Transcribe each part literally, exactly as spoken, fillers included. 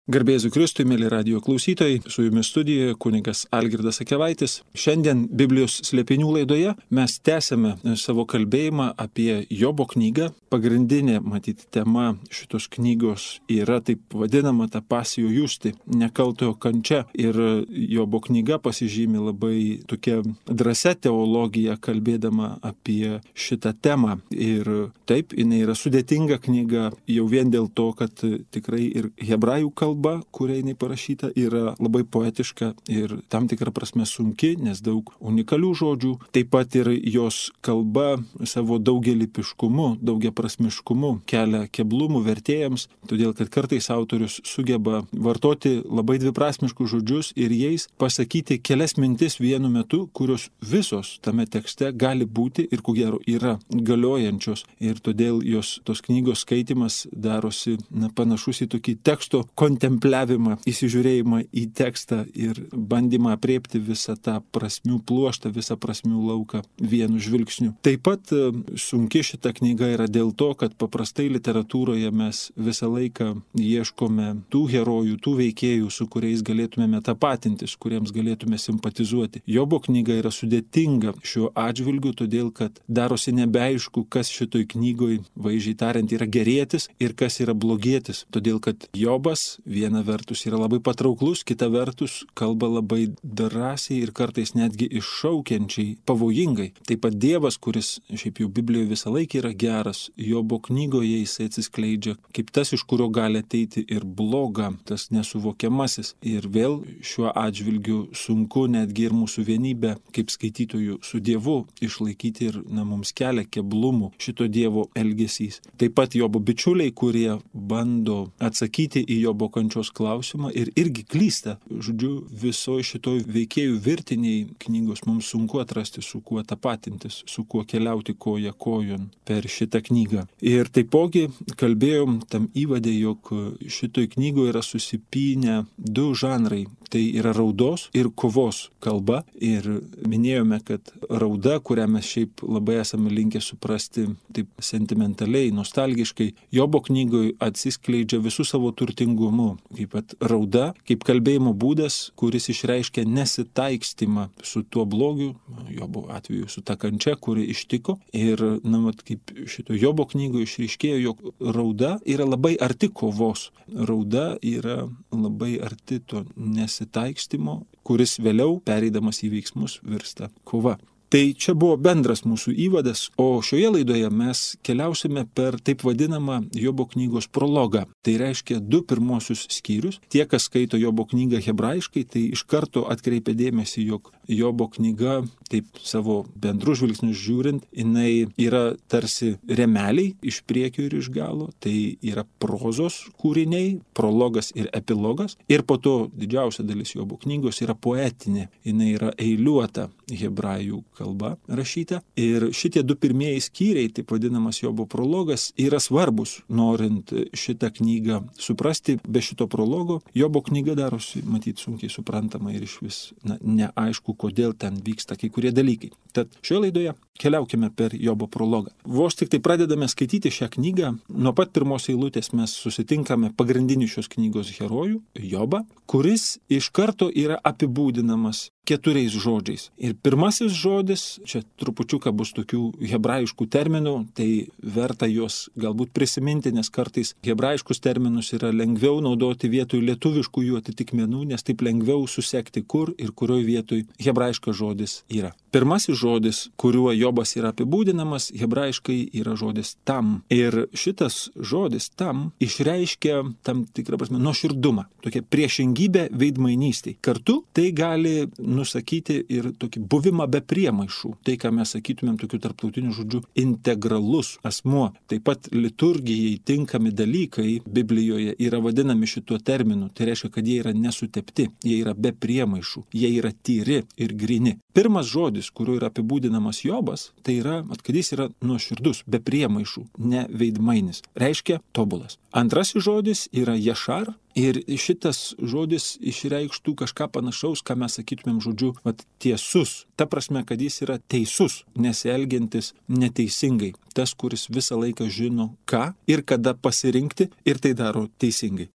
Garbėzu Kristui, mėly radijo klausytojai, su jumis studijoje kunigas Algirdas Akevaitis. Šiandien Biblijos slėpinių laidoje mes tęsiame savo kalbėjimą apie Jobo knygą. Pagrindinė, matyti, tema šitos knygos yra taip vadinama ta pasio justi, nekaltojo kančia. Ir Jobo knyga pasižymi labai tokia drąsia teologija, kalbėdama apie šitą temą. Ir taip, jinai yra sudėtinga knyga jau vien dėl to, kad tikrai ir hebrajų kalba, kuria jinai parašyta, yra labai poetiška ir tam tikrą prasme sunki, nes daug unikalių žodžių. Taip pat ir jos kalba savo daugialypiškumu, daugiaprasmiškumu kelia keblumų vertėjams, todėl kad kartais autorius sugeba vartoti labai dviprasmiškus žodžius ir jais pasakyti kelias mintis vienu metu, kurios visos tame tekste gali būti ir ko gero yra galiojančios. Ir todėl jos tos knygos skaitimas darosi na, panašus į tokį teksto kontempliavimą, įsižiūrėjimą į tekstą ir bandymą apriepti visą tą prasmių pluoštą, visą prasmių lauką vienu žvilgsniu. Taip pat sunki šita knyga yra dėl to, kad paprastai literatūroje mes visą laiką ieškome tų herojų, tų veikėjų, su kuriais galėtumėme tapatintis, kuriems galėtume simpatizuoti. Jobo knyga yra sudėtinga šiuo atžvilgiu, todėl kad darosi nebeaišku, kas šitoj knygoj, vaizdžiai tariant, yra gerėtis ir kas yra blogėtis. Todėl kad Jobas viena vertus yra labai patrauklus, kita vertus kalba labai drąsiai ir kartais netgi iššaukiančiai, pavojingai. Taip pat Dievas, kuris šiaip jau Biblijoje visą laiką yra geras, Jobo knygoje jisai atsiskleidžia kaip tas, iš kurio gali ateiti ir bloga, tas nesuvokiamasis. Ir vėl šiuo atžvilgiu sunku netgi ir mūsų vienybę kaip skaitytojų su Dievu išlaikyti ir na, mums kelia keblumų šito Dievo elgesys. Taip pat Jobo bičiuliai, kurie bando atsakyti į Jobo kančios klausimą ir irgi klysta. Žodžiu, visoje šitoj veikėjų virtiniai knygos mums sunku atrasti, su kuo tapatintis, su kuo keliauti koja kojon per šitą knygą. Ir taipogi kalbėjom tam įvade, jog šitoj knygoje yra susipynę du žanrai. Tai yra raudos ir kovos kalba. Ir minėjome, kad rauda, kurią mes šiaip labai esame linkę suprasti taip sentimentaliai, nostalgiškai, Jobo knygoje atsiskleidžia visų savo turtingumu. Kaip pat rauda, kaip kalbėjimo būdas, kuris išreiškia nesitaikstimą su tuo blogiu, Jobo atveju su ta kančia, kuri ištiko. Ir, na, mat, kaip šito Jobo knygoje išryškėjo, jog rauda yra labai arti kovos. Rauda yra labai arti to nesitaikstimo, kuris vėliau, pereidamas į veiksmus, virsta kova. Tai čia buvo bendras mūsų įvadas, o šioje laidoje mes keliausime per taip vadinamą Jobo knygos prologą. Tai reiškia du pirmosius skyrius. Tie, kas skaito Jobo knygą hebrajiškai, tai iš karto atkreipia dėmesį, jog Jobo knyga, taip savo bendru žvilgsniu žiūrint, jinai yra tarsi remeliai iš priekio ir iš galo. Tai yra prozos kūriniai, prologas ir epilogas. Ir po to didžiausia dalis Jobo knygos yra poetinė. Jinai yra eiliuota hebrajų kalba rašyta. Ir šitie du pirmieji skyriai, taip vadinamas Jobo prologas, yra svarbus, norint šitą knygą suprasti. Be šito prologo Jobo knyga darosi, matyt, sunkiai suprantama ir iš vis na, neaišku, kodėl ten vyksta kai kurie dalykai. Tad šioje laidoje keliaukime per Jobo prologą. Vos tik tai pradedame skaityti šią knygą, nuo pat pirmos eilutės mes susitinkame pagrindinį šios knygos herojų, Jobą, kuris iš karto yra apibūdinamas keturiais žodžiais. Ir pirmasis žodis, čia trupučiuką bus tokių hebrajiškų terminų, tai verta juos galbūt prisiminti, nes kartais hebrajiškus terminus yra lengviau naudoti vietoj lietuviškų jų atitikmenų, nes taip lengviau susekti, kur ir kurioje vietoj hebrajiškas žodis yra. Pirmasis žodis, kuriuo Jobas yra apibūdinamas, hebrajiškai yra žodis tam. Ir šitas žodis tam išreiškia tam tikrą prasme nuoširdumą, tokia priešingybė veidmainystei. Kartu tai gali nusakyti ir tokį buvimą be priemaišų. Tai, ką mes sakytumėm tokiu tarptautiniu žodžiu, integralus asmuo. Taip pat liturgijai tinkami dalykai Biblijoje yra vadinami šituo terminu. Tai reiškia, kad jie yra nesutepti, jie yra be priemaišų, jie yra tyri ir gryni. Pirmas žodis, kuriuo yra apibūdinamas Jobas, tai yra, kad jis yra nuoširdus, be priemaišų, ne veidmainis. Reiškia tobulas. Antrasis žodis yra ješar. Ir šitas žodis išreikštų kažką panašaus, ką mes sakytumėm žodžiu, vat, tiesus. Ta prasme, kad jis yra teisus, nesielgiantis neteisingai. Tas, kuris visą laiką žino, ką ir kada pasirinkti ir tai daro teisingai.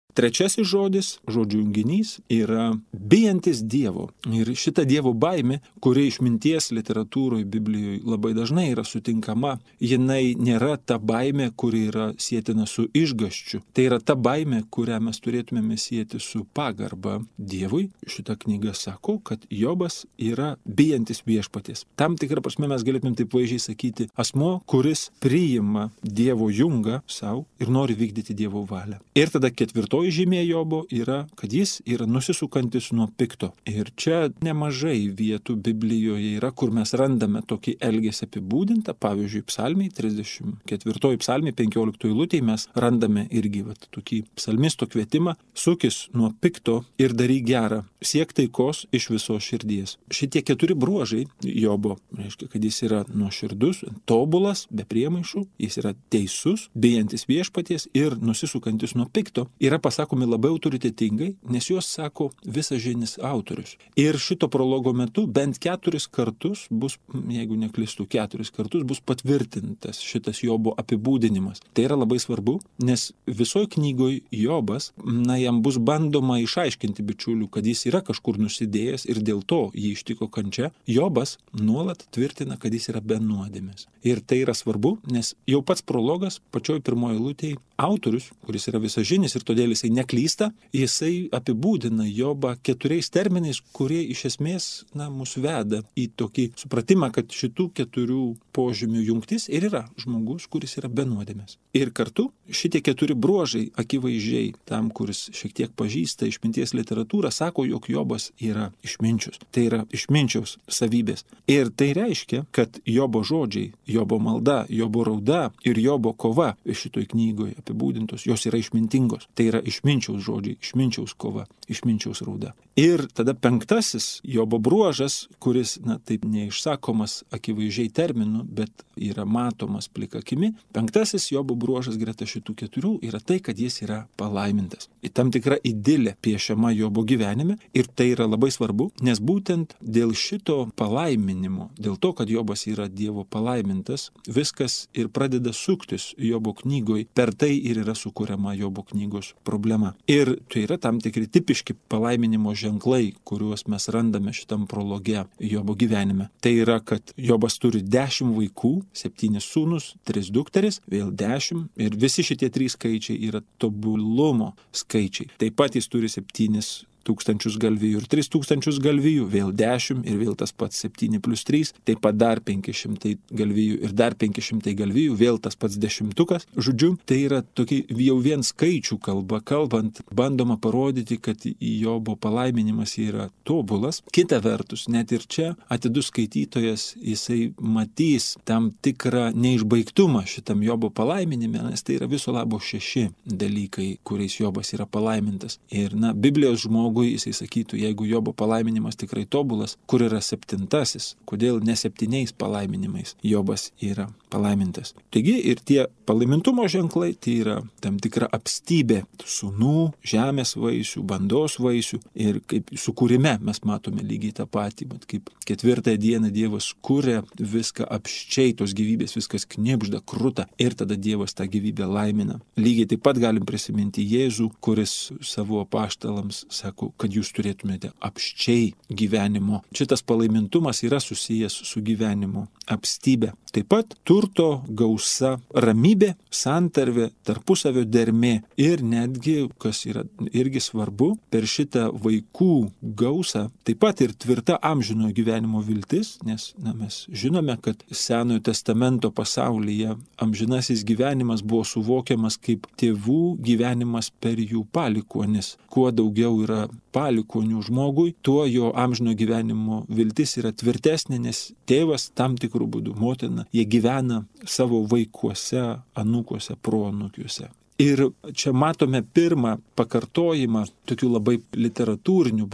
Trečiasis žodis, žodžių junginys, yra bijantis Dievo. Ir šita Dievo baimė, kuri išminties literatūroje, Biblijoje labai dažnai yra sutinkama, jinai nėra ta baimė, kuri yra sietina su išgąsčiu. Tai yra ta baimė, kurią mes turėtumėme sieti su pagarba Dievui. Šita knyga sako, kad Jobas yra bijantis viešpaties. Tam tikrą prasme mes galėtumėm taip vaizdžiai sakyti, asmo, kuris priima Dievo jungą savo ir nori vykdyti Dievo valią. Ir tada ketvirtoji žymė Jobo yra, kad jis yra nusisukantis nuo pikto. Ir čia nemažai vietų Biblijoje yra, kur mes randame tokį elgesį apibūdintą. Pavyzdžiui, psalmiai, trisdešimt ketvirtoji psalmiai, penkioliktoji eilutėje mes randame irgi vat, tokį psalmisto kvietimą: sukis nuo pikto ir daryk gerą, siek taikos iš visos širdies. Šitie keturi bruožai Jobo reiškia, kad jis yra nuoširdus, tobulas, be priemaišų, jis yra teisus, bijantis viešpaties ir nusisukantis nuo pikto, yra pasakomi labai autoritetingai, nes juos sako visažinis autorius. Ir šito prologo metu bent keturis kartus bus, jeigu neklystu, keturis kartus bus patvirtintas šitas Jobo apibūdinimas. Tai yra labai svarbu, nes visoje knygoje Jobas, na, jam bus bandoma išaiškinti bičiulių, kad jis yra kažkur nusidėjęs ir dėl to jį ištiko kančia. Jobas nuolat tvirtina, kad jis yra be nuodėmės. Ir tai yra svarbu, nes jau pats prologas, pačioj pirmoje eilutėje, autorius, kuris yra visažinis ir todėl jisai neklysta, jisai apibūdina Jobą keturiais terminais, kurie iš esmės, na, mus veda į tokį supratimą, kad šitų keturių požymių jungtis ir yra žmogus, kuris yra be nuodėmės. Ir kartu šitie keturi bruožai akivaizdžiai tam, kuris šiek tiek pažįsta išminties literatūrą, sako, jog Jobas yra išminčius. Tai yra išminčiaus savybės. Ir tai reiškia, kad Jobo žodžiai, Jobo malda, Jobo rauda ir Jobo kova šitoj knygoje apibūdintos, jos yra išmintingos. Tai yra išminčiaus žodžiai, išminčiaus kova, išminčiaus rauda. Ir tada penktasis Jobo bruožas, kuris, na, taip neišsakomas akivaizdžiai terminu, bet yra matomas plika akimi, penktasis Jobo bruožas greta šitų keturių yra tai, kad jis yra palaimintas. Ir tam tikra idilė piešiama Jobo gyvenime ir tai yra labai svarbu, nes būtent dėl šito palaiminimo, dėl to, kad Jobas yra Dievo palaimintas, viskas ir pradeda suktis Jobo knygoj, per tai ir yra sukuriama Jobo knygos problema. Ir tai yra tam tikri tipiški palaiminimo ženklai, kuriuos mes randame šitam prologe Jobo gyvenime. Tai yra, kad Jobas turi dešimt vaikų, septynis sūnus, tris dukteris, vėl dešimt ir visi šitie trys skaičiai yra tobulumo skaičiai. Taip pat jis turi septynis tūkstančius galvijų ir tris tūkstančius galvijų, vėl dešimt ir vėl tas pats septyni plus trys, taip pat dar penki šimtai galvijų ir dar penki šimtai galvijų, vėl tas pats dešimtukas. Žodžiu, tai yra tokia jau vien skaičių kalba, kalbant, bandoma parodyti, kad Jobo palaiminimas yra tobulas. Kita vertus, net ir čia atidus skaitytojas, jisai matys tam tikrą neišbaigtumą šitam Jobo palaiminime, nes tai yra viso labo šeši dalykai, kuriais Jobas yra palaimintas. Ir, na, Biblijos žmogus jisai sakytų, jeigu Jobo palaiminimas tikrai tobulas, kur yra septintasis, kodėl ne septyniais palaiminimais Jobas yra palaimintas. Taigi ir tie palaimintumo ženklai, tai yra tam tikra apstybė sūnų, žemės vaisių, bandos vaisių ir kaip sukūrime mes matome lygiai tą patį, bet kaip ketvirtąją dieną Dievas kuria viską apščiai, tos gyvybės viskas knibžda, kruta ir tada Dievas tą gyvybę laimina. Lygiai taip pat galim prisiminti Jėzų, kuris savo apaštalams sako, kad jūs turėtumėte apščiai gyvenimo. Šitas palaimintumas yra susijęs su gyvenimo apstybė. Taip pat turto gausa, ramybė, santarvė, tarpusavio dermė ir netgi, kas yra irgi svarbu, per šitą vaikų gausą, taip pat ir tvirta amžinojo gyvenimo viltis, nes na, mes žinome, kad Senojo testamento pasaulyje amžinasis gyvenimas buvo suvokiamas kaip tėvų gyvenimas per jų palikuonis. Kuo daugiau yra palikonių žmogui, tuo jo amžino gyvenimo viltis yra tvirtesnė, nes tėvas tam tikrų būdų, motina, jie gyvena savo vaikuose, anūkuose, proanūkiuose. Ir čia matome pirmą pakartojimą tokiu labai literatūriniu būdu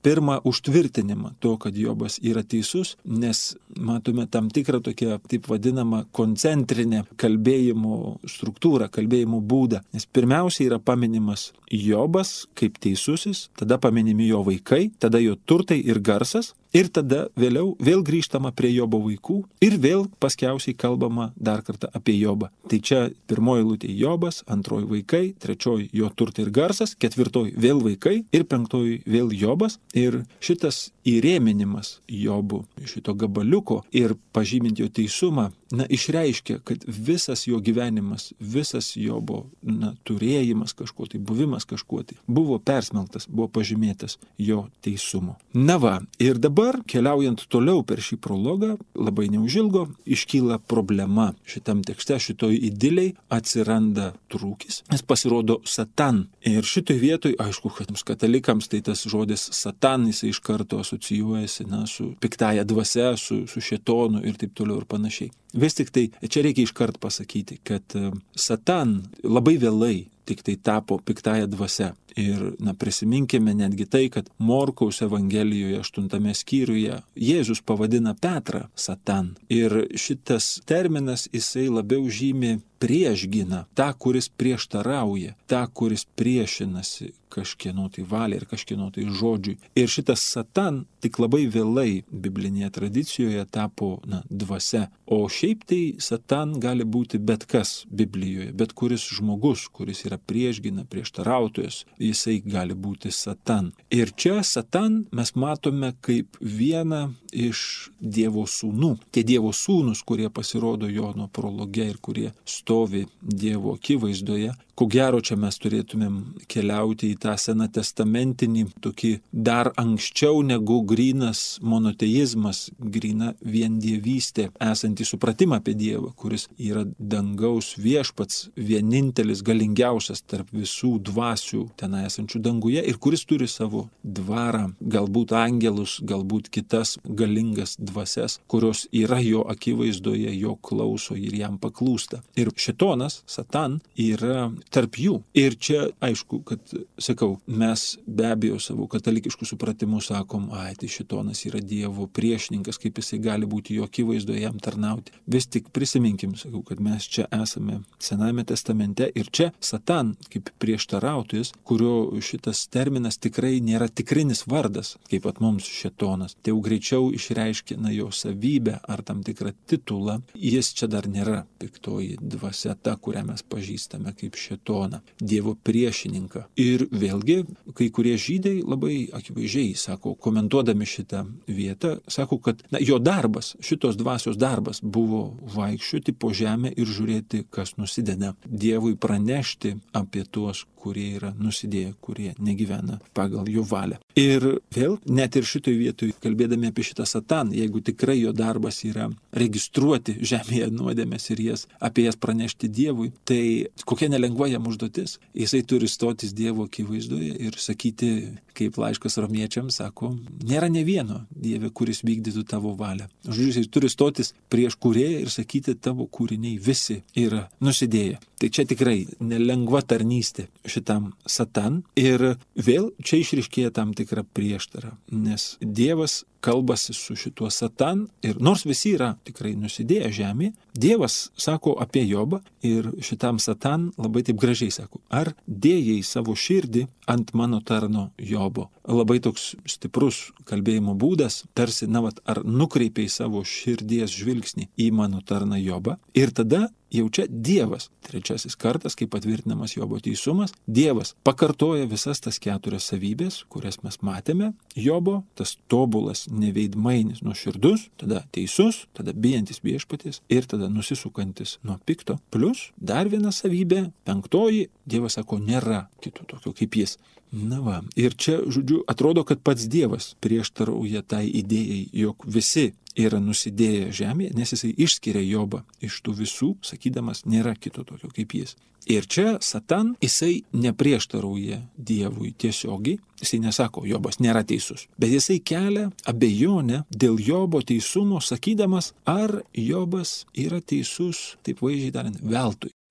pirmą užtvirtinimą to, kad Jobas yra teisus, nes matome tam tikrą tokią, taip vadinamą, koncentrinę kalbėjimo struktūrą, kalbėjimo būdą. Nes pirmiausia yra paminimas Jobas kaip teisusis, tada paminimi jo vaikai, tada jo turtai ir garsas, ir tada vėliau vėl grįžtama prie Jobo vaikų ir vėl paskiausiai kalbama dar kartą apie Jobą. Tai čia pirmoji eilutė Jobas, antroji vaikai, trečioji jo turtai ir garsas, ketvirtoji vėl vaikai ir penktoji vėl Jobas. Ir šitas įrėminimas Jobų, šito gabaliuko ir pažymint jo teisumą, na, išreiškia, kad visas jo gyvenimas, visas Jobo, na, turėjimas kažko tai, buvimas kažkuo tai, buvo persmelktas, buvo pažymėtas jo teisumo. Na va, ir dabar, keliaujant toliau per šį prologą, labai neužilgo, iškyla problema šitam tekste, šitoj idiliai atsiranda trūkis, nes pasirodo Satan. Ir šitoj vietoj, aišku, kad mums katalikams tai tas žodis Satan, jisai iš karto asocijuojasi, na, su piktaja dvasia, su, su šėtonu ir taip toliau ir panašiai. Vis tik tai, čia reikia iškart pasakyti, kad Satan labai vėlai tik tai tapo piktąja dvasia. Ir, na, prisiminkime netgi tai, kad Morkaus Evangelijoje aštuntame skyriuje Jėzus pavadina Petrą Satan. Ir šitas terminas, jisai labiau žymi priešgina tą, kuris prieštarauja, tą, kuris priešinasi kažkieno tai valiai ir kažkieno tai žodžiui. Ir šitas Satan tik labai vėlai biblinėje tradicijoje tapo, na, dvasia. O šiaip tai Satan gali būti bet kas Biblijoje, bet kuris žmogus, kuris yra priešgina, prieštarautojas, jisai gali būti Satan. Ir čia Satan mes matome kaip vieną iš Dievo sūnų. Tie Dievo sūnus, kurie pasirodo Jono prologe ir kurie stovi Dievo akivaizdoje, ko gero čia mes turėtumėm keliauti į tą senatestamentinį, tokį dar anksčiau negu grynas monoteizmas, gryna viendievystė, esantį supratimą apie Dievą, kuris yra dangaus viešpats, vienintelis galingiausias tarp visų dvasių ten esančių danguje ir kuris turi savo dvarą, galbūt angelus, galbūt kitas galingas dvasias, kurios yra jo akivaizdoje, jo klauso ir jam paklūsta. Ir šėtonas, Satan, yra tarp jų. Ir čia aišku, kad, sakau, mes be abejo savo katalikiškų supratimų sakom, ai, tai šėtonas yra Dievo priešininkas, kaip jisai gali būti jo akivaizdoje jam tarnauti. Vis tik prisiminkim, sakau, kad mes čia esame Senajame testamente ir čia Satan kaip prieštarautojas, kurio šitas terminas tikrai nėra tikrinis vardas, kaip at mums šėtonas. Tai jau greičiau išreiškia, na, jo savybę ar tam tikrą titulą. Jis čia dar nėra piktoji dvasia, ta, kurią mes pažįstame kaip šėtoną, Dievo priešininką. Ir vėlgi, kai kurie žydai labai akivaizdžiai sako, komentuodami šitą vietą, sako, kad, na, jo darbas, šitos dvasios darbas buvo vaikščioti po žemę ir žiūrėti, kas nusideda. Dievui pranešti apie tuos, kurie yra nusidėję, kurie negyvena pagal jo valią. Ir vėl, net ir šitoj vietoj, kalbėdami apie šitą Sataną, jeigu tikrai jo darbas yra registruoti žemėje nuodėmes ir jas, apie jas pranešti Dievui, tai kokia nelengva jam užduotis. Jisai turi stotis Dievo akivaizdoje ir sakyti, kaip laiškas romiečiams sako, nėra ne vieno Dieve, kuris vykdytų tavo valią. Žodžiu, jisai turi stotis prieš kūrėją ir sakyti, tavo kūriniai visi yra nusidėję. Tai čia tikrai nelengva tarnystė šitam Satan. Ir vėl čia išryškėja tam tikrą prieštarą, nes Dievas kalbasi su šituo Satan ir nors visi yra tikrai nusidėję žemėje, Dievas sako apie Jobą ir šitam Satan labai taip gražiai sako, ar dėjai savo širdį ant mano tarno Jobo. Labai toks stiprus kalbėjimo būdas, tarsi, na, vat, ar nukreipiai savo širdies žvilgsnį į mano tarną Jobą ir tada jau čia Dievas, trečiasis kartas, kai patvirtinamas Jobo teisumas, Dievas pakartoja visas tas keturias savybės, kurias mes matėme. Jobo, tas tobulas, neveidmainis, nuoširdus, tada teisus, tada bijantis viešpaties ir tada nusisukantis nuo pikto. Plus dar viena savybė, penktoji, Dievas sako, nėra kito tokio kaip jis. Na va, ir čia, žodžiu, atrodo, kad pats Dievas prieštarauja tai idėjai, jog visi yra nusidėję žemėje, nes jisai išskiria Jobą iš tų visų, sakydamas, nėra kito tokio kaip jis. Ir čia Satan, jisai neprieštarauja Dievui tiesiogiai, jisai nesako, Jobas nėra teisus, bet jisai kelia abejonę dėl Jobo teisumo, sakydamas, ar Jobas yra teisus, taip vaizdžiai tariant, veltui.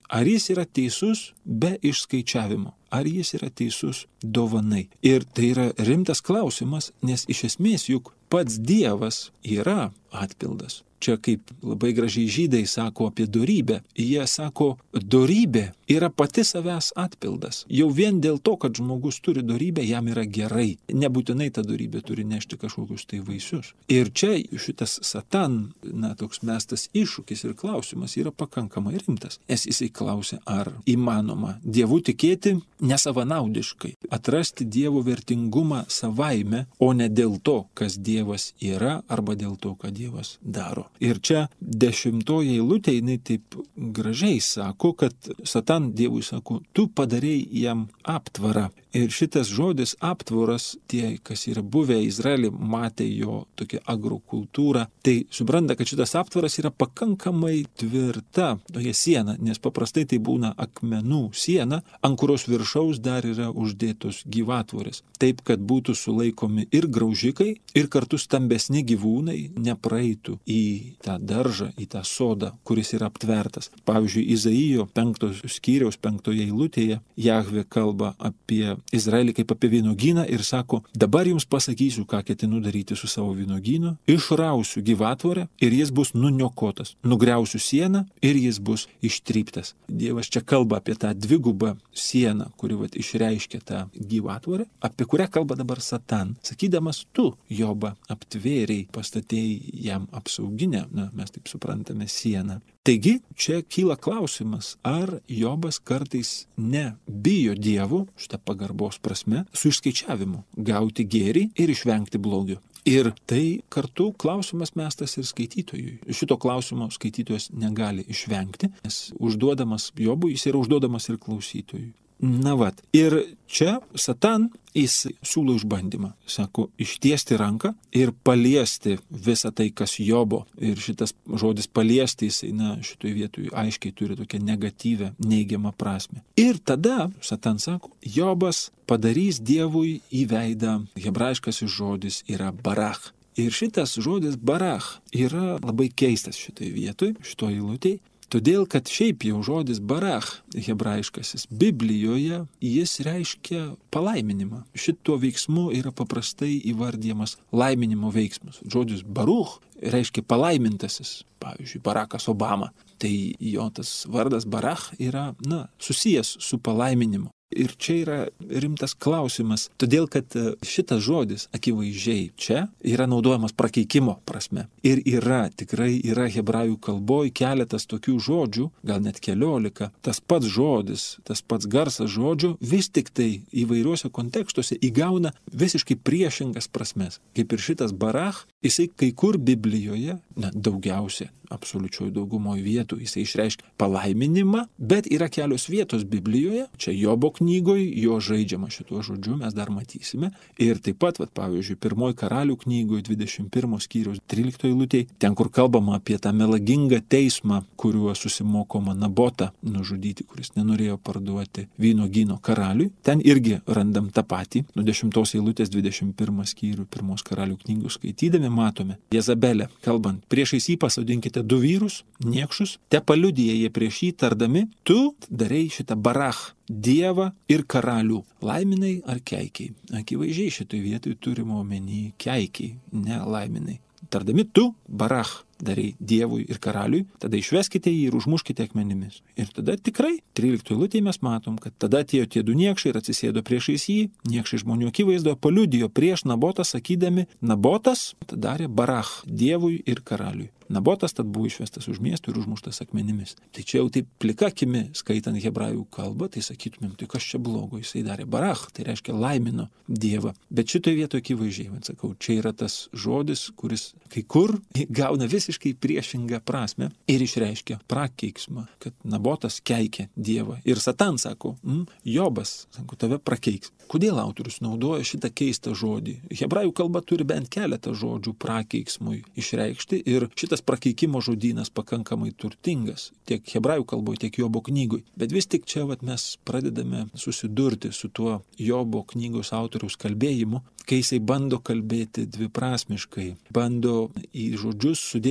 Ar jis yra teisus be išskaičiavimo? Ar jis yra teisus dovanai? Ir tai yra rimtas klausimas, nes iš esmės juk pats Dievas yra atpildas. Čia kaip labai gražiai žydai sako apie dorybę. Jie sako, dorybė yra pati savęs atpildas. Jau vien dėl to, kad žmogus turi dorybę, jam yra gerai. Nebūtinai ta dorybė turi nešti kažkokius tai vaisius. Ir čia šitas Satan, na, toks mestas iššūkis ir klausimas yra pakankamai rimtas. Nes jisai klausia, ar įmanoma Dievu tikėti nesavanaudiškai, atrasti Dievo vertingumą savaime, o ne dėl to, kas Dievas yra, arba dėl to, ką Dievas daro. Ir čia dešimtoje eilutėje jinai taip gražiai sako, kad Satan Dievui sako, tu padarei jam aptvarą. Ir šitas žodis aptvaras, tie, kas yra buvę Izraelį, matė jo tokią agrokultūrą, tai supranta, kad šitas aptvaras yra pakankamai tvirta tokia siena, nes paprastai tai būna akmenų siena, ant kurios viršaus dar yra uždėtos gyvatvorės. Taip, kad būtų sulaikomi ir graužikai, ir kartu stambesni gyvūnai nepraeitų į tą daržą, į tą sodą, kuris yra aptvertas. Pavyzdžiui, Izaijo penktos skyriaus penktoje eilutėje Jahvė kalba apie Izraelį kaip apie vynuogyną ir sako, dabar jums pasakysiu, ką ketinu daryti su savo vynuogynu, išrausiu gyvatvorę ir jis bus nuniokotas, nugriausiu sieną ir jis bus ištryptas. Dievas čia kalba apie tą dvigubą sieną, kuri vat, išreiškia tą gyvatvorę, apie kurią kalba dabar Satan, sakydamas, tu Jobą aptvėriai, pastatėjai jam apsauginę, na, mes taip suprantame, sieną. Taigi, čia kyla klausimas, ar Jobas kartais nebijo Dievo, šitą pagarbos prasme, su išskaičiavimu, gauti gėrį ir išvengti blogio. Ir tai kartu klausimas mestas ir skaitytojui. Šito klausimo skaitytojas negali išvengti, nes užduodamas Jobui, jis yra užduodamas ir klausytojui. Na vat, ir čia Satan jis siūlo išbandymą, sako, ištiesti ranką ir paliesti visą tai, kas Jobo. Ir šitas žodis paliesti, jisai, na, šitoj vietoj aiškiai turi tokią negatyvę, neigiamą prasme. Ir tada Satan sako, Jobas padarys Dievui į veidą, hebrajiškasis žodis yra barach. Ir šitas žodis barach yra labai keistas šitoj vietoj, šitoj eilutėj. Todėl, kad šiaip jau žodis barach, hebrajiškasis, Biblijoje jis reiškia palaiminimą. Šituo veiksmu yra paprastai įvardyjamas laiminimo veiksmas. Žodis baruch reiškia palaimintasis, pavyzdžiui, Barackas Obama. Tai jo tas vardas barach yra, na, susijęs su palaiminimu. Ir čia yra rimtas klausimas, todėl kad šitas žodis akivaizdžiai čia yra naudojamas prakeikimo prasme. Ir yra, tikrai yra hebrajų kalboj keletas tokių žodžių, gal net keliolika, tas pats žodis, tas pats garsas žodžio vis tik tai įvairiuose kontekstuose įgauna visiškai priešingas prasmes. Kaip ir šitas barach, jisai kai kur Biblijoje, na, daugiausia, absoliučioj daugumoje vietų, jisai išreiškia palaiminimą, bet yra kelios vietos Biblijoje, čia Jobo knygoje, jo žaidžiama šituo žodžiu, mes dar matysime. Ir taip pat, vat, pavyzdžiui, pirmoji karalių knygoje, dvidešimt pirmo skyriaus tryliktoje eilutėje, ten, kur kalbama apie tą melagingą teismą, kuriuo susimokoma Nabotą nužudyti, kuris nenorėjo parduoti vynuogyno karaliui, ten irgi randam tą patį. Nuo dešimtos eilutės dvidešimt pirmą skyrių pirmos karalių knygos skaitydami matome Jezabelę, kalbant, priešais jį pasodinkite du vyrus, niekšus, te paliudija jie prieš jį tardami, tu darei šitą barach, Dievą ir karalių, laiminai ar keikiai. Akivaizdžiai šitoj vietoj turime omeny keikiai, ne laiminai. Tardami tu, barach, darei Dievui ir karaliui, tada išveskite jį ir užmuškite akmenimis. Ir tada tikrai, tryliktoje eilutėje mes matom, kad tada atėjo tie du niekšai ir atsisėdo priešais jį, niekšai žmonių akivaizdoje paliudijo prieš Nabotą, sakydami, Nabotas darė barach Dievui ir karaliui. Nabotas tad buvo išvestas už miestų ir užmuštas akmenimis. Tai čia jau taip plika akimi, skaitant hebrajų kalbą, tai sakytumėm, tai kas čia blogo, jisai darė barach, tai reiškia laimino Dievą. Bet šitoje vietoje akivaizdžiai, man sakau, čia yra tas žodis, kuris kai kur gauna visiškai priešingą prasme ir išreiškia prakeiksmą, kad Nabotas keikia Dievą. Ir Satan sako, mm, Jobas, sako, tave prakeiks. Kodėl autorius naudoja šitą keistą žodį? Hebrajų kalba turi bent keletą žodžių prakeiksmui išreikšti ir šitas prakeikimo žodynas pakankamai turtingas tiek hebrajų kalboje, tiek Jobo knygoj. Bet vis tik čia vat, mes pradedame susidurti su tuo Jobo knygos autoriaus kalbėjimu, kai jisai bando kalbėti dviprasmiškai, bando į žodžius sudėti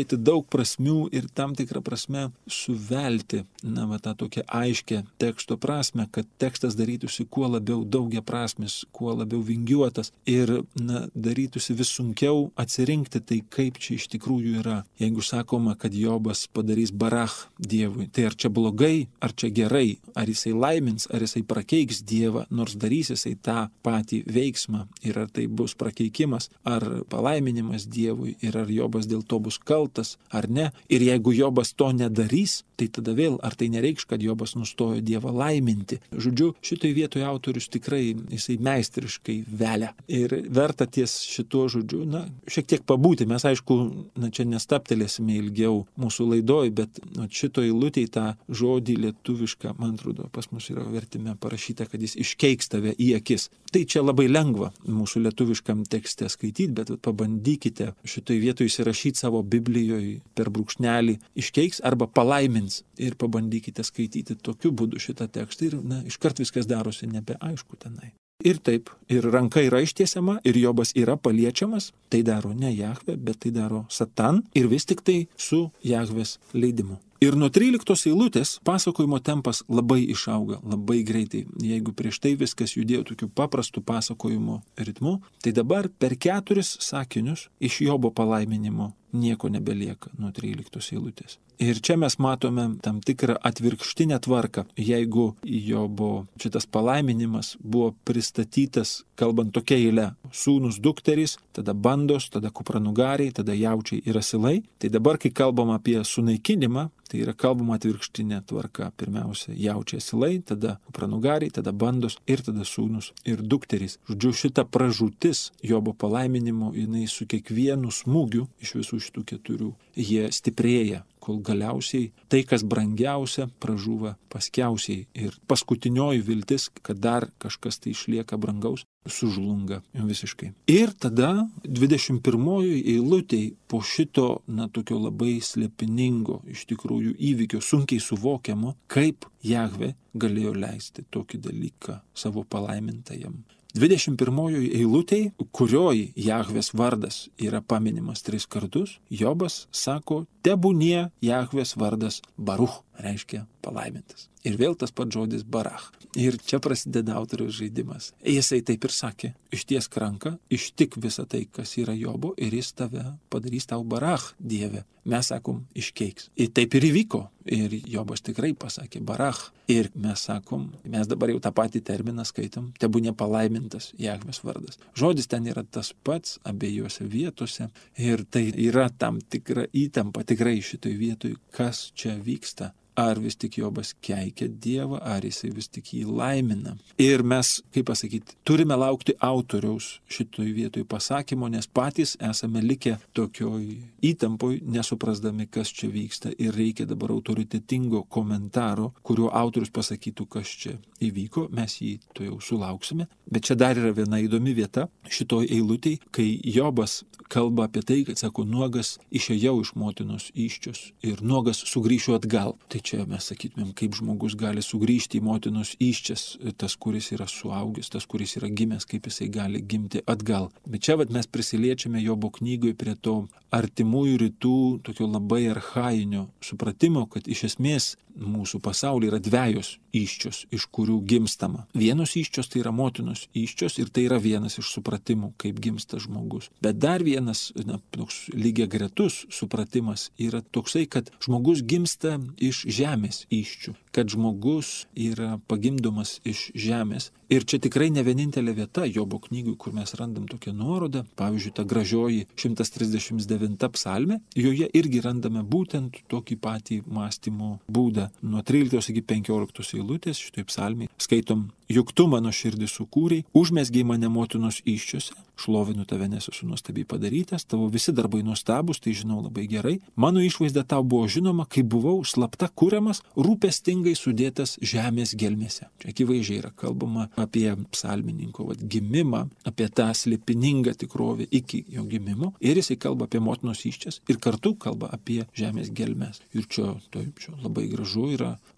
turėti daug prasmių ir tam tikrą prasme suvelti, na, va, tą tokią aiškę teksto prasme, kad tekstas darytųsi kuo labiau daugiaprasmis, kuo labiau vingiuotas ir, na, darytųsi vis sunkiau atsirinkti tai, kaip čia iš tikrųjų yra. Jeigu sakoma, kad Jobas padarys barach Dievui, tai ar čia blogai, ar čia gerai, ar jisai laimins, ar jisai prakeiks Dievą, nors darys jisai tą patį veiksmą ir ar tai bus prakeikimas, ar palaiminimas Dievui ir ar Jobas dėl to bus kaltas, ar ne. Ir jeigu Jobas to nedarys, tai tada vėl, ar tai nereikš, kad Jobas nustojo Dievą laiminti. Žodžiu, šitoj vietoje autorius tikrai jisai meistriškai velia. Ir verta ties šituo žodžiu, na, šiek tiek pabūti. Mes, aišku, na, čia nestaptelėsime ilgiau mūsų laidoj, bet na, šitoj eilutėj tą žodį lietuvišką, man atrodo, pas mus yra vertime parašyta, kad jis iškeiks tave į akis. Tai čia labai lengva mūsų lietuviškam tekste skaityti, bet pabandykite šitoj vietoje įsirašyti savo Biblijoje per brūkšnelį iškeiks arba palaimins ir pabandykite skaityti tokiu būdu šitą tekstą ir, na, iškart viskas darosi nebeaišku tenai. Ir taip, ir ranka yra ištiesiama, ir Jobas yra paliečiamas, tai daro ne Jahve, bet tai daro Satan ir vis tik tai su Jahvės leidimu. Ir nuo tryliktos eilutės pasakojimo tempas labai išauga, labai greitai. Jeigu prieš tai viskas judėjo tokiu paprastu pasakojimo ritmu, tai dabar per keturis sakinius iš Jobo palaiminimo nieko nebelieka nuo tryliktos eilutės. Ir čia mes matome tam tikrą atvirkštinę tvarką. Jeigu Jobo šitas palaiminimas buvo pristatytas, kalbant tokia eile, sūnus dukterys, tada bandos, tada kupranugariai, tada jaučiai ir asilai, tai dabar, kai kalbam apie sunaikinimą, tai yra kalbama atvirkštinė tvarka. Pirmiausia, jaučiai asilai, tada kupranugariai, tada bandos ir tada sūnus ir dukterys. Žodžiu, šita pražūtis Jobo palaiminimo, jinai su kiekvienu smūgiu iš visų šitų keturių, jie stiprėja, kol galiausiai tai, kas brangiausia, pražūva paskiausiai. Ir paskutinioji viltis, kad dar kažkas tai išlieka brangaus, sužlunga visiškai. Ir tada dvidešimt pirmojoje eilutėje po šito, na, tokio labai slėpiningo, iš tikrųjų įvykio, sunkiai suvokiamo, kaip Jahvė galėjo leisti tokį dalyką savo palaimintajam. dvidešimt pirmojoje eilutėje, kurioje Jahvės vardas yra paminimas tris kartus, Jobas sako, tebūnie Jahvės vardas Baruch, reiškia palaimintas. Ir vėl tas pats žodis barach. Ir čia prasideda autoriaus žaidimas. Jisai taip ir sakė, ištiesk ranką, ištik visą tai, kas yra Jobo, ir jis tave padarys tau barach, Dieve. Mes sakom, iškeiks. Ir taip ir įvyko. Ir Jobas tikrai pasakė barach. Ir mes sakom, mes dabar jau tą patį terminą skaitom, tebūnie palaimintas Jahvės vardas. Žodis ten yra tas pats abiejose vietose. Ir tai yra tam tikra įtampa tikrai šitoj vietoj, kas čia vyksta. Ar vis tik Jobas keikia Dievą, ar jisai vis tik jį laimina. Ir mes, kaip pasakyti, turime laukti autoriaus šitoj vietoj pasakymo, nes patys esame likę tokioj įtampoj, nesuprasdami, kas čia vyksta. Ir reikia dabar autoritetingo komentaro, kuriuo autorius pasakytų, kas čia įvyko. Mes jį to jau sulauksime. Bet čia dar yra viena įdomi vieta šitoj eilutėj, kai Jobas kalba apie tai, kad sako, nuogas išėjau iš motinos įsčios ir nuogas sugrįšiu atgal. Tai čia mes sakytumėm, kaip žmogus gali sugrįžti į motinos įsčias, tas, kuris yra suaugęs, tas, kuris yra gimęs, kaip jisai gali gimti atgal. Bet čia vat, mes prisiliečiame Jobo knygoje prie to artimųjų rytų tokio labai archainio supratimo, kad iš esmės mūsų pasaulyje yra dviejos įsčios, iš kurių gimstama. Vienos įsčios tai yra motinos įsčios ir tai yra vienas iš supratimų, kaip gimsta žmogus. Bet dar vienas, na, toks lygiagretus supratimas yra toksai, kad žmogus gimsta iš žemės įsčių, kad žmogus yra pagimdomas iš žemės. Ir čia tikrai ne vienintelė vieta Jobo knygui, kur mes randam tokią nuorodą. Pavyzdžiui, ta gražioji šimtas trisdešimt devinta psalmė, joje irgi randame būtent tokį patį mąstymo būdą. Nuo tryliktos iki penkioliktos eilutės šitoj psalmėj skaitom, juk tu mano širdį sukūrei, užmezgei mane motinos įsčiose, šlovinu tave, nes esu nuostabiai padarytas, tavo visi darbai nuostabus, tai žinau labai gerai. Mano išvaizda tau buvo žinoma, kai buvau slapta kuriamas, rūpestingai sudėtas žemės gelmėse. Čia akivaizdžiai yra kalbama apie psalmininko vat, gimimą, apie tą slėpiningą tikrovę iki jo gimimo. Ir jisai kalba apie motinos įsčias ir kartu kalba apie žemės gelmes. Ir čia, taip, čia labai gražu yra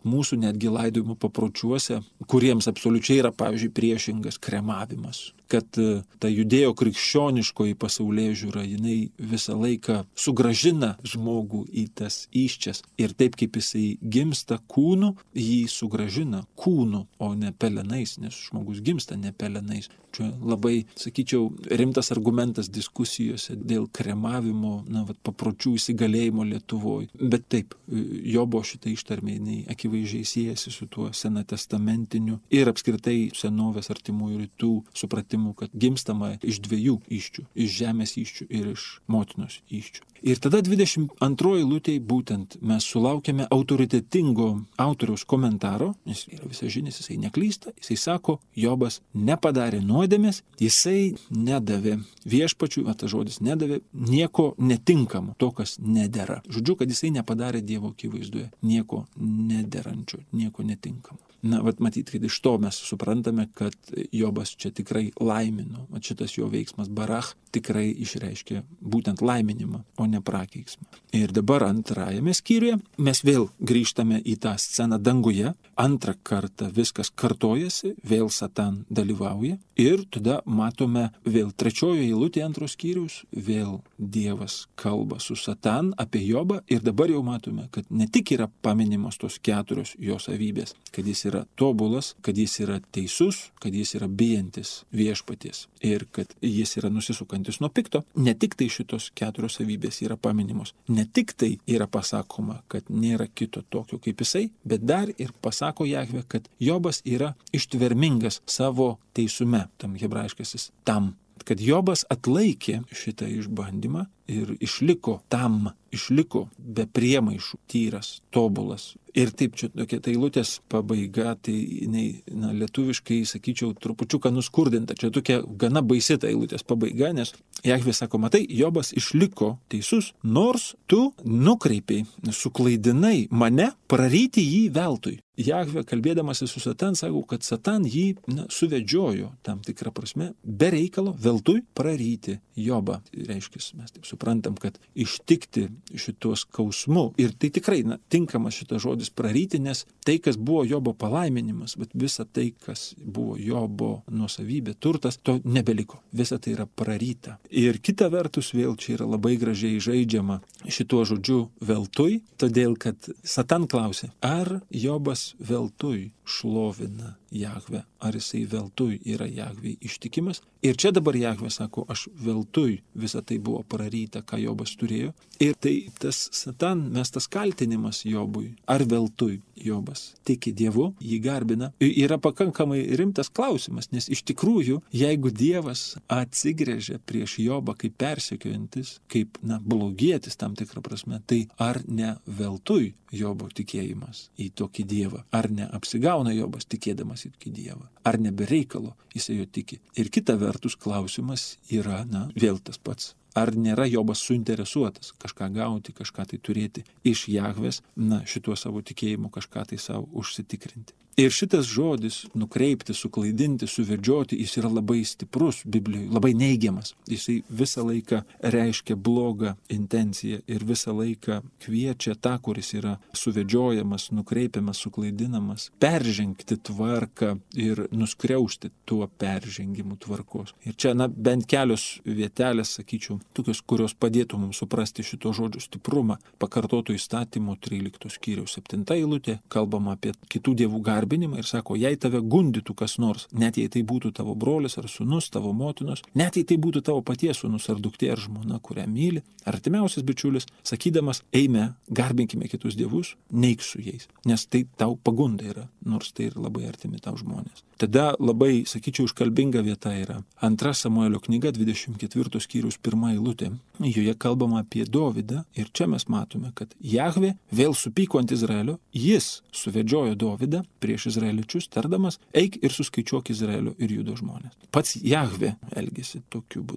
mūsų netgi laidojimo papročiuose, kuriems absoliučiai yra, pavyzdžiui, priešingas kremavimas, kad ta judėjo krikščioniškoji pasaulėžiūra, jinai visą laiką sugražina žmogų į tas įsčias. Ir taip kaip jisai gimsta kūnu, jį sugražina kūnu, o ne pelenais, nes žmogus gimsta ne pelenais. Čia labai, sakyčiau, rimtas argumentas diskusijose dėl kremavimo, na, vat, papročių įsigalėjimo Lietuvoje. Bet taip, Jobo šitą ištarmę, jinai akivaizdžiai siejasi su tuo senatestamentiniu ir apskritai senovės artimųjų rytų supratimu, kad gimstama iš dviejų įsčių, iš žemės įsčių ir iš motinos įsčių. Ir tada dvidešimt antroji eilutėje būtent mes sulaukėme autoritetingo autoriaus komentaro, nes yra visažinis, jisai neklysta, jisai sako, Jobas nepadarė nuodėmės, jisai nedavė viešpačiui, tas žodis nedavė, nieko netinkamo, to, kas nedera. Žodžiu, kad jisai nepadarė Dievo akivaizdoje nieko nederančio, nieko netinkamo. Na, vat matyt, kad iš to mes suprantame, kad Jobas čia tikrai laimino. Vat šitas jo veiksmas barach tikrai išreiškia būtent laiminimą, o ne prakeiksmą. Ir dabar antrajame skyriuje mes vėl grįžtame į tą sceną danguje. Antrą kartą viskas kartojasi, vėl Satan dalyvauja. Ir tada matome vėl trečiojoje eilutėje antros skyrius, vėl Dievas kalba su Satan apie Jobą. Ir dabar jau matome, kad ne tik yra paminimos tos keturios jo savybės, kad jis yra tobulas, kad jis yra teisus, kad jis yra bijantis viešpaties ir kad jis yra nusisukantis nuo pikto. Ne tik tai šitos keturios savybės yra paminimos, ne tik tai yra pasakoma, kad nėra kito tokio kaip jisai, bet dar ir pasako Jahvė, kad Jobas yra ištvermingas savo teisume, tam hebrajiškasis tam, kad Jobas atlaikė šitą išbandymą ir išliko tam, išliko be priemaišų, tyras, tobulas. Ir taip, čia tokia ta eilutės pabaiga, tai jinai, na, lietuviškai, sakyčiau, trupučiuką nuskurdinta. Čia tokia gana baisi ta eilutės pabaiga, nes Jahvė sako, matai, Jobas išliko teisus, nors tu nukreipiai, suklaidinai mane, praryti jį veltui. Jahvė, kalbėdamasi su Satan, sako, kad Satan jį, na, suvedžiojo tam tikrą prasme, be reikalo, veltui praryti Jobą. Tai reiškia, mes taip suprantam, kad ištikti šitos skausmu. Ir tai tikrai, na, tinkamas šitas žodis praryti, nes tai, kas buvo Jobo palaiminimas, bet visa tai, kas buvo Jobo nuosavybė, turtas, to nebeliko. Visa tai yra praryta. Ir kita vertus, vėl čia yra labai gražiai žaidžiama šituo žodžiu veltui, todėl kad Satan klausė, ar Jobas veltui šlovina Jahvę, ar jisai veltui yra Jahvei ištikimas. Ir čia dabar Jahvė sako, aš veltui visą tai buvo praryta, ką Jobas turėjo. Ir tai tas Satan mestas kaltinimas Jobui, ar veltui Jobas tiki Dievu, jį garbina, yra pakankamai rimtas klausimas, nes iš tikrųjų, jeigu Dievas atsigrėžia prieš Jobą kaip persekiojantis, kaip, na, blogietis tam tikrą prasme, tai ar ne veltui Jobo tikėjimas į tokį Dievą, ar ne apsigauna Jobas tikėdamas į tokį Dievą, ar ne be reikalo jisai jo tiki. Ir kita vertus klausimas yra, na, vėl tas pats. Ar nėra Jobas suinteresuotas kažką gauti, kažką tai turėti iš Jahvės, na, šituo savo tikėjimu kažką tai savo užsitikrinti. Ir šitas žodis nukreipti, suklaidinti, suvedžioti, jis yra labai stiprus Biblijoje, labai neigiamas. Jisai visą laiką reiškia blogą intenciją ir visą laiką kviečia tą, kuris yra suvedžiojamas, nukreipiamas, suklaidinamas, peržengti tvarką ir nuskriausti tuo peržengimu tvarkos. Ir čia, na, bent kelios vietelės, sakyčiau, tokios, kurios padėtų mums suprasti šito žodžio stiprumą. Pakartoto įstatymo trylikto skyriaus septinta eilutė, kalbama apie kitų dievų garbinimą. Ir sako, jei tave gundytų kas nors, net jei tai būtų tavo brolis ar sūnus, tavo motinos, net jei tai būtų tavo paties sūnus ar duktė ar žmona, kurią myli, artimiausias bičiulis, sakydamas, eime, garbinkime kitus dievus, neik su jais, nes tai tau pagunda yra, nors tai ir labai artimi tau žmonės. Tada labai, sakyčiau, iškalbinga vieta yra antra Samuelio knyga, dvidešimt ketvirto skyriaus pirma eilutė. Joje kalbama apie Dovydą ir čia mes matome, kad Jahvė vėl supyko ant Izraelio, jis suvedžiojo Dovydą prieš izraeličius, tardamas, eik ir suskaičiuok Izraelio ir Judo žmonės. Pats Jahvė elgėsi tokiu būdu.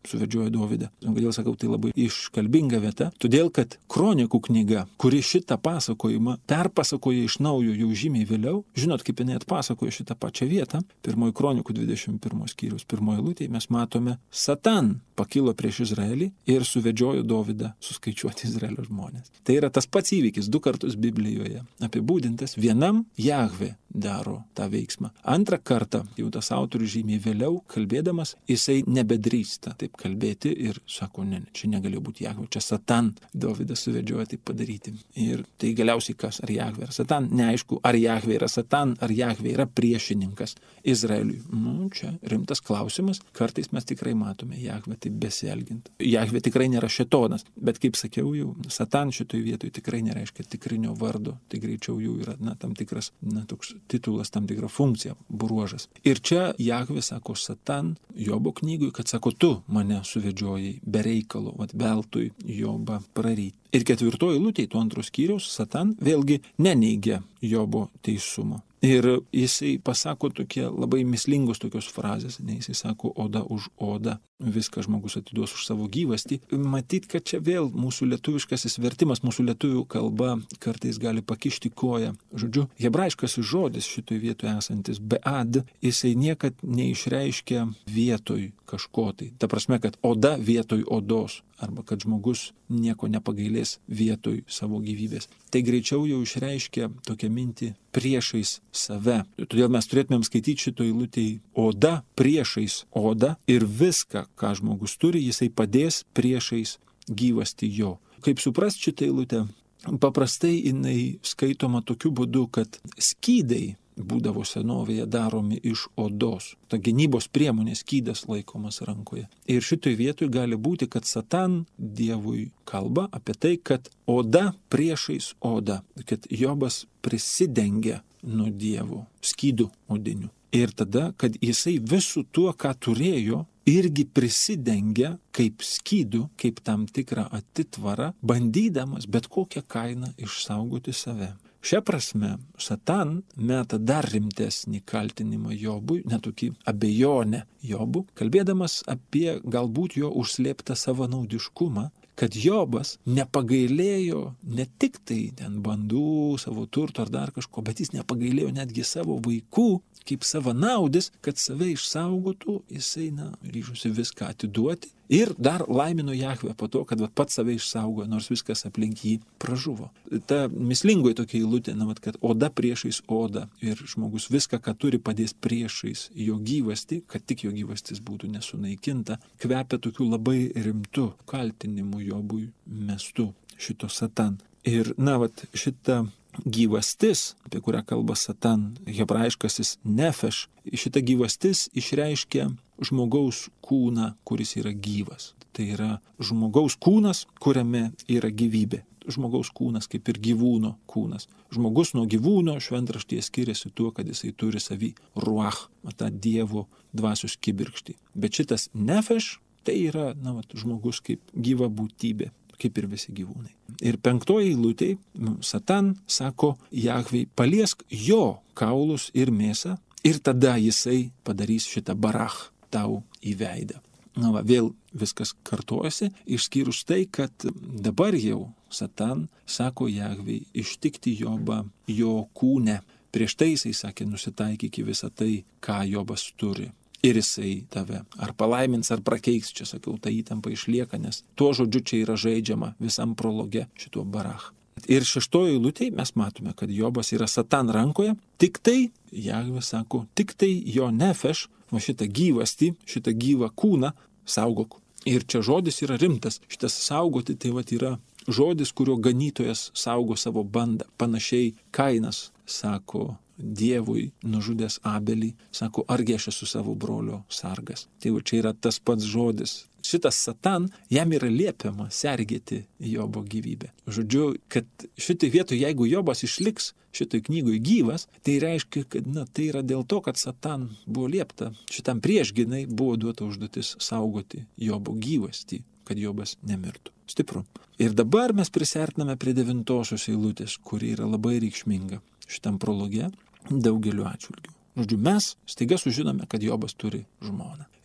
suvedžiojo Dovydą. Kodėl sakau, tai labai iškalbinga vieta? Todėl, kad Kronikų knyga, kuri šitą pasakojimą perpasakoja iš naujo jau žymiai vėliau, žinot, kaip jinai atpasakoja šitą pačią vietą, pirmoji Kronikų dvidešimt pirmo skyrius pirmoji eilutė, mes matome, Satan pakilo prieš Izraelį ir suvedžiojo Dovydą suskaičiuoti Izraelio žmonės. Tai yra tas pats įvykis, du kartus Biblijoje apibūdintas, vienam Jahvė daro tą veiksmą. Antrą kartą, jau tas autorius žymiai vėliau, kalbėdamas, jisai nebedrįsta taip kalbėti ir sako, ne, ne čia negalėjo būti Jahvė, čia Satan Dovydą suvedžiojo taip padaryti. Ir tai galiausiai kas, ar Jahvė, ar Satan, neaišku, ar Jahvė yra Satan, ar Jahvė yra priešininkas Izraeliui. Nu, čia rimtas klausimas, kartais mes tikrai matome Jahvę taip besielgint. Jahvė tikrai nėra šėtonas, bet kaip sakiau jau, Satan šitoj vietoj tikrai nereiškia tikrinio vardo, tai greičiau jau yra, na, tam tikras, na, toks titulas, tam tikra funkcija, bruožas. Ir čia Jahvė sako Satan Jobo knygui, kad sako, tu mane suvedžiojai be reikalo, vat veltui Jobą praryti. Ir ketvirtoji eilutė, to antros skyriaus, Satan vėlgi neneigia Jobo teisumo. Ir jisai pasako tokie labai mislingos tokios frazės, ne, jisai sako, oda už odą, viską žmogus atiduos už savo gyvastį. Matyt, kad čia vėl mūsų lietuviškasis vertimas, mūsų lietuvių kalba kartais gali pakišti koją. Žodžiu, hebrajiškasis žodis šitoj vietoje esantis bead, jisai niekad neišreiškia vietoj kažko tai. Ta prasme, kad oda vietoj odos, arba kad žmogus nieko nepagailės vietoj savo gyvybės. Tai greičiau jau išreiškia tokią mintį priešais save. Todėl mes turėtumėm skaityti šito eilutėj oda priešais odą ir viską, ką žmogus turi, jisai padės priešais gyvasti jo. Kaip suprast šitą eilutę? Paprastai jinai skaitoma tokiu būdu, kad skydai būdavo senovėje daromi iš odos. Ta gynybos priemonė skydas laikomas rankoje. Ir šitoj vietoj gali būti, kad Satan Dievui kalba apie tai, kad oda priešais odą, kad Jobas prisidengia nuo Dievo skydų odinių. Ir tada, kad jisai visų tuo, ką turėjo, irgi prisidengia kaip skydų, kaip tam tikrą atitvarą, bandydamas bet kokią kainą išsaugoti save. Šia prasme, Satan meta dar rimtesnį kaltinimą Jobui, netokį abejonę Jobu, kalbėdamas apie galbūt jo užslėptą savanaudiškumą, kad Jobas nepagailėjo ne tik tai ten bandų, savo turto ar dar kažko, bet jis nepagailėjo netgi savo vaikų, kaip savanaudis, kad save išsaugotų, jisai, na, ryžosi viską atiduoti ir dar laimino Jahvę po to, kad va, pats save išsaugojo, nors viskas aplink jį pražuvo. Ta mislingoji tokia eilutė, na, va, kad oda priešais odą ir žmogus viską, ką turi, padės priešais jo gyvastį, kad tik jo gyvastis būtų nesunaikinta, kvepia tokiu labai rimtu kaltinimu Jobui mestu šito Satan. Ir, na, va, šita gyvastis, apie kurią kalba Satan, hebrajiškasis nefeš, šita gyvastis išreiškia žmogaus kūną, kuris yra gyvas. Tai yra žmogaus kūnas, kuriame yra gyvybė. Žmogaus kūnas kaip ir gyvūno kūnas. Žmogus nuo gyvūno šventraštyje skiriasi tuo, kad jisai turi savy ruach, tą Dievo dvasios kibirkštį. Bet šitas nefeš, tai yra, na, vat, žmogus kaip gyva būtybė, kaip ir visi gyvūnai. Ir penktoji eilutė, Satan sako Jahvei, paliesk jo kaulus ir mėsą ir tada jisai padarys šitą barach tau į veidą. Na va, vėl viskas kartojasi, išskyrus tai, kad dabar jau Satan sako Jahvei ištikti Jobą jo kūne. Prieš tai jisai sakė, nusitaikyk į visą tai, ką Jobas turi. Ir jisai tave ar palaimins, ar prakeiks, čia sakiau, ta įtampa išlieka, nes tuo žodžiu čia yra žaidžiama visam prologe šituo barach. Ir šeštojo eilutėje mes matome, kad Jobas yra Satan rankoje, tik tai, Jahvė sako, tik tai jo nefeš, o šitą gyvastį, šitą gyvą kūną saugok. Ir čia žodis yra rimtas, šitas saugoti tai vat yra žodis, kurio ganytojas saugo savo bandą, panašiai Kainas sako Dievui nužudęs Abelį, sako, argi aš esu savo brolio sargas. Tai va, čia yra tas pats žodis. Šitas Satan, jam yra liepiama sergėti Jobo gyvybę. Žodžiu, kad šitai vietoj, jeigu Jobas išliks šitoj knygoj gyvas, tai reiškia, kad na, tai yra dėl to, kad Satan buvo liepta. Šitam priešginai buvo duota užduotis saugoti Jobo gyvastį, kad Jobas nemirtų. Stipru. Ir dabar mes prisiartiname prie devintosios eilutės, kuri yra labai reikšminga šitam prologe daugeliu atžvilgių. Žodžiu, mes staiga sužinome, kad Jobas turi žmoną.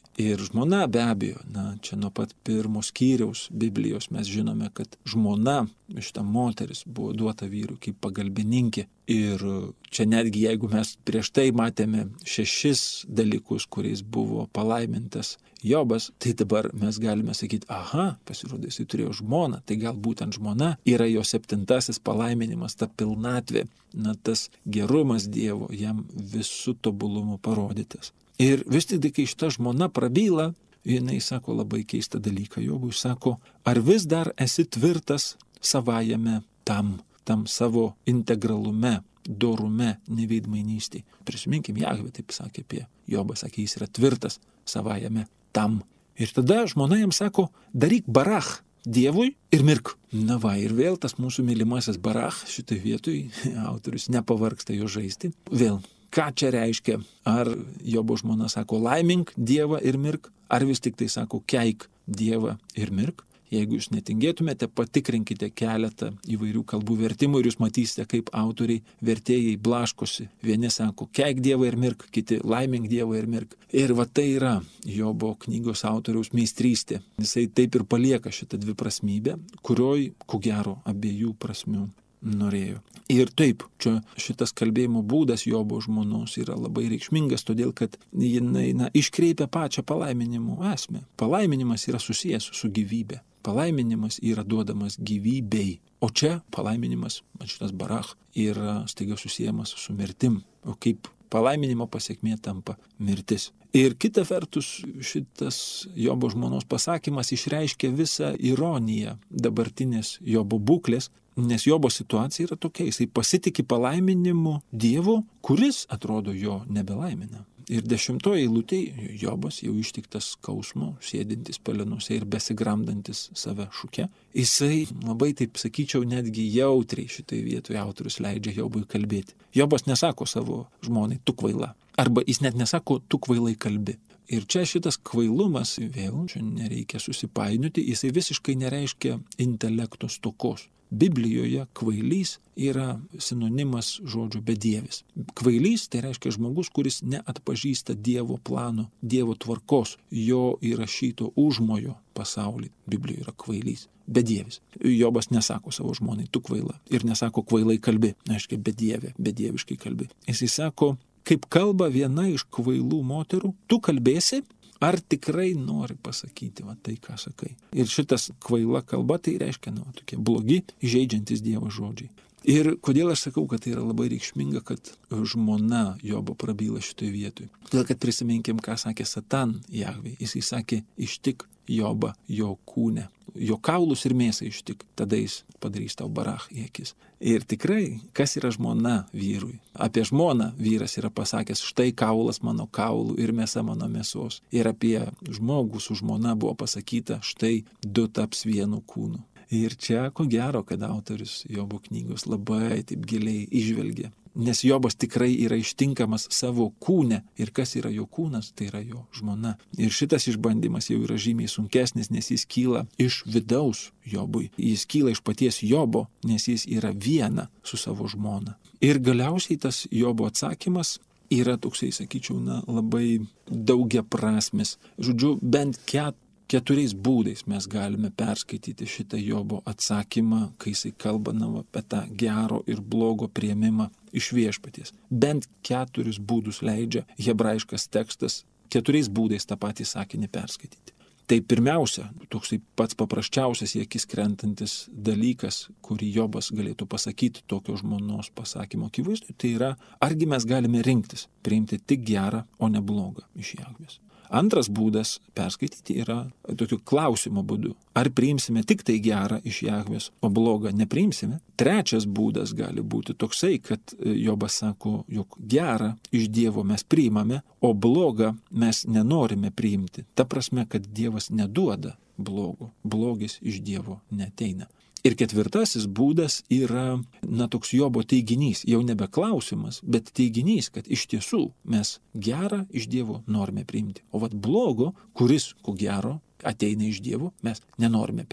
Ir žmona be abejo, na, čia nuo pat pirmo skyriaus Biblijos mes žinome, kad žmona, šita moteris, buvo duota vyrui kaip pagalbininkė. Ir čia netgi jeigu mes prieš tai matėme šešis dalykus, kuriais buvo palaimintas Jobas, tai dabar mes galime sakyti, aha, pasirodo, jisai turėjo žmoną, tai gal būtent žmona yra jo septintasis palaiminimas, ta pilnatvė, na, tas gerumas Dievo jam visų tobulumu parodytas. Ir vis tik, kai šita žmona prabyla, jinai sako labai keistą dalyką. Jobui sako, ar vis dar esi tvirtas savajame tam, tam savo integralume, dorume, neveidmainystėje. Prisiminkim, Jahvė taip sakė apie Jobą, sakė, jis yra tvirtas savajame tam. Ir tada žmona jam sako, daryk barach Dievui ir mirk. Na va, ir vėl tas mūsų mylimasis barach šitoj vietoj, autorius nepavargsta jo žaisti. Vėl. Ką čia reiškia? Ar Jobo žmona sako laimink Dievą ir mirk, ar vis tik tai sako keik Dievą ir mirk? Jeigu jūs netingėtumėte, patikrinkite keletą įvairių kalbų vertimų ir jūs matysite, kaip autoriai, vertėjai blaškosi. Vieni sako keik Dievą ir mirk, kiti laimink Dievą ir mirk. Ir va tai yra Jobo knygos autoriaus meistrystė. Jisai taip ir palieka šitą dviprasmybę, kurioj, ko gero, abiejų prasmių norėjo. Ir taip, čia šitas kalbėjimo būdas Jobo žmonos yra labai reikšmingas, todėl kad jinai na, iškreipia pačią palaiminimo esmę. Palaiminimas yra susijęs su gyvybė. Palaiminimas yra duodamas gyvybei. O čia palaiminimas, šitas barach, yra staiga susijęs su mirtim. O kaip palaiminimo pasiekmė tampa mirtis. Ir kita vertus, šitas Jobo žmonos pasakymas išreiškia visą ironiją dabartinės Jobo būklės, nes Jobo situacija yra tokia, jisai pasitikė palaiminimu Dievo, kuris atrodo jo nebelaimina. Ir dešimtoje eilutėje Jobas jau ištiktas skausmo, sėdintis pelenuose ir besigramdantis save šuke. Jisai labai, taip sakyčiau, netgi jautriai šitai vietoje autorius leidžia Jobui kalbėti. Jobas nesako savo žmonai, tu kvaila. Arba jis net nesako, tu kvailai kalbi. Ir čia šitas kvailumas, vėl, čia nereikia susipainioti, jisai visiškai nereiškia intelekto stokos. Biblijoje kvailys yra sinonimas žodžio bedievis. Kvailys tai reiškia žmogus, kuris neatpažįsta Dievo plano, Dievo tvarkos, jo įrašyto užmojo pasaulį. Biblijoje yra kvailys, bedievis. Jobas nesako savo žmonai, tu kvaila. Ir nesako kvailai kalbi, reiškia bedievė, bedieviškai kalbi. Jis sako, kaip kalba viena iš kvailų moterų, tu kalbėsi, ar tikrai nori pasakyti va, tai, ką sakai. Ir šitas kvaila kalba, tai reiškia, nu, tokie blogi, įžeidžiantis Dievo žodžiai. Ir kodėl aš sakau, kad tai yra labai reikšminga, kad žmona Jobo prabyla šitoj vietoj. Todėl, kad prisiminkim, ką sakė Satan Jahvei. Jisai sakė, ištik Jobą jo kūne. Jo kaulus ir mėsą ištik. Tada jis padarys tau barach į akis. Ir tikrai, kas yra žmona vyrui? Apie žmoną vyras yra pasakęs, štai kaulas mano kaulų ir mėsa mano mėsos. Ir apie žmogų su žmona buvo pasakyta, štai du taps vienu kūnu. Ir čia, ko gero, kad autorius Jobo knygos labai taip giliai išvelgia. Nes Jobas tikrai yra ištinkamas savo kūne. Ir kas yra jo kūnas, tai yra jo žmona. Ir šitas išbandymas jau yra žymiai sunkesnis, nes jis kyla iš vidaus Jobui. Jis kyla iš paties Jobo, nes jis yra viena su savo žmona. Ir galiausiai tas Jobo atsakymas yra toksai, sakyčiau, na, labai daugiaprasmis. Žodžiu, bent ket Keturiais būdais mes galime perskaityti šitą Jobo atsakymą, kai jisai kalba na, apie tą gero ir blogo priėmimą iš viešpaties. Bent keturis būdus leidžia hebrajiškas tekstas keturiais būdais tą patį sakinį perskaityti. Tai pirmiausia, toksai pats paprasčiausias į akis krentantis dalykas, kurį Jobas galėtų pasakyti tokio žmonos pasakymo akivaizdui, tai yra, argi mes galime rinktis, priimti tik gerą, o ne blogą iš Jahvės. Antras būdas perskaityti yra tokiu klausimo būdu. Ar priimsime tik tai gerą iš Jahvės, o blogą nepriimsime? Trečias būdas gali būti toksai, kad Jobas sako, jog gerą iš Dievo mes priimame, o blogą mes nenorime priimti. Ta prasme, kad Dievas neduoda blogo. Blogis iš Dievo neateina. Ir ketvirtasis būdas yra, na, toks Jobo teiginys, jau nebe klausimas, bet teiginys, kad iš tiesų mes gerą iš Dievo norime priimti. O vat blogo, kuris, ko gero, ateina iš Dievo, mes nenorime priimti.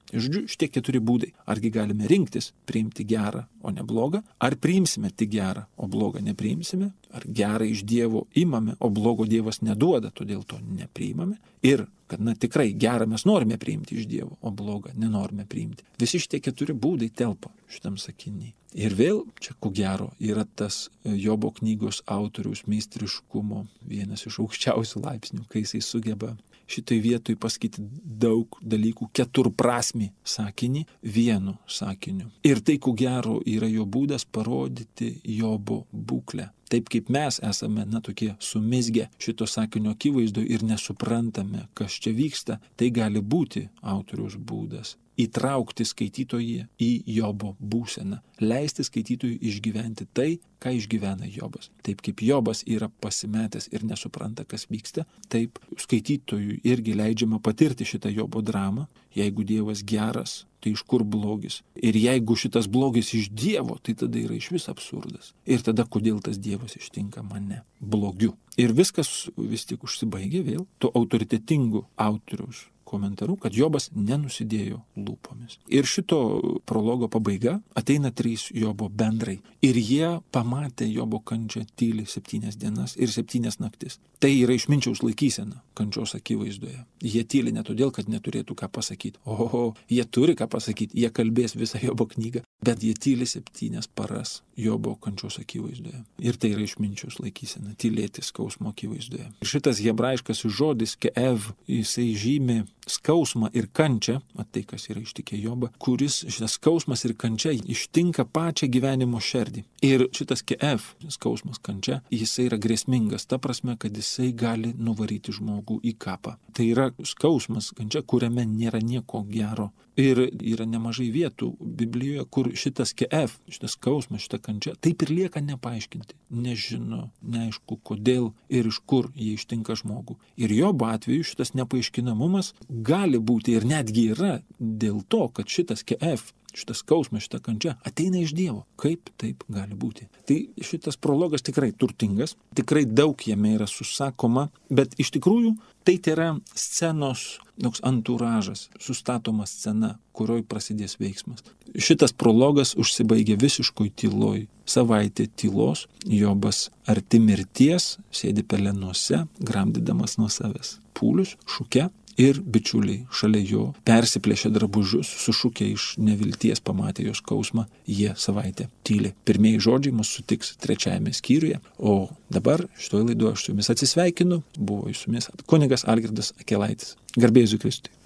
Žodžiu, šitie keturi būdai. Argi galime rinktis priimti gerą, o ne blogą? Ar priimsime tik gerą, o blogą nepriimsime? Ar gerą iš Dievo imame, o blogo Dievas neduoda, todėl to nepriimame? Ir kad, na, tikrai gerą mes norime priimti iš Dievo, o blogą nenorime priimti. Visi šitie keturi būdai telpa šitam sakiniai. Ir vėl, čia ko gero, yra tas Jobo knygos autoriaus meistriškumo vienas iš aukščiausių laipsnių, kai jisai sugeba šitoj vietoj pasakyti daug dalykų, keturprasmį sakinį vienu sakiniu. Ir tai, ko gero, yra jo būdas parodyti Jobo būklę. Taip kaip mes esame, na, tokie sumizgę šito sakinio akivaizdoje ir nesuprantame, kas čia vyksta, tai gali būti autoriaus būdas. Įtraukti skaitytojį į Jobo būseną, leisti skaitytojui išgyventi tai, ką išgyvena Jobas. Taip kaip Jobas yra pasimetęs ir nesupranta, kas vyksta, taip skaitytojui irgi leidžiama patirti šitą Jobo dramą. Jeigu Dievas geras, tai iš kur blogis? Ir jeigu šitas blogis iš Dievo, tai tada yra iš vis absurdas. Ir tada kodėl tas Dievas ištinka mane blogiu? Ir viskas vis tik užsibaigia vėl to autoritetingu autoriaus komentaru, kad Jobas nenusidėjo lūpomis. Ir šito prologo pabaiga ateina trys Jobo bendrai. Ir jie pamatė Jobo kančią tyli septynias dienas ir septynias naktis. Tai yra išminčiaus laikysena kančios akivaizdoje. Jie tyli ne todėl, kad neturėtų ką pasakyti. Oho, jie turi ką pasakyti, jie kalbės visą Jobo knygą, bet jie tyli septynias paras Jobo kančios akivaizdoje. Ir tai yra išminčiaus laikysena, tylėti skausmo akivaizdoje. Ir šitas hebrajiškas žodis keev, jisai žymi skausmą ir kančią, tai kas yra ištikę Jobą, kuris šitas skausmas ir kančia ištinka pačią gyvenimo šerdį. Ir šitas keev, skausmas, kančia, jisai yra grėsmingas, ta prasme, kad jisai gali nuvaryti žmogų į kapą. Tai yra skausmas, kančia, kuriame nėra nieko gero. Ir yra nemažai vietų Biblijoje, kur šitas keev, šitas skausmas, šita kančia, taip ir lieka nepaaiškinti. Nežino, neaišku, kodėl ir iš kur jie ištinka žmogų. Ir Jobo atveju šitas nepaaiškinamumas gali būti ir netgi yra dėl to, kad šitas keev, šitas skausmas, šita kančia ateina iš Dievo. Kaip taip gali būti? Tai šitas prologas tikrai turtingas, tikrai daug jame yra susakoma, bet iš tikrųjų tai yra scenos toks anturažas, sustatoma scena, kurioj prasidės veiksmas. Šitas prologas užsibaigia visiškoj tyloj. Savaitė tylos, Jobas arti mirties, sėdi pelenuose, gramdydamas nuo savęs pūlius, šuke. Ir bičiuliai šalia jo persiplėšė drabužius, sušukę iš nevilties, pamatė jos skausmą, jie savaitę tyli. Pirmieji žodžiai mus sutiks trečiajame skyriuje, o dabar šitoje laidoje aš su jumis atsisveikinu, buvo su jumis kunigas Algirdas Akelaitis. Garbė Jėzui Kristui.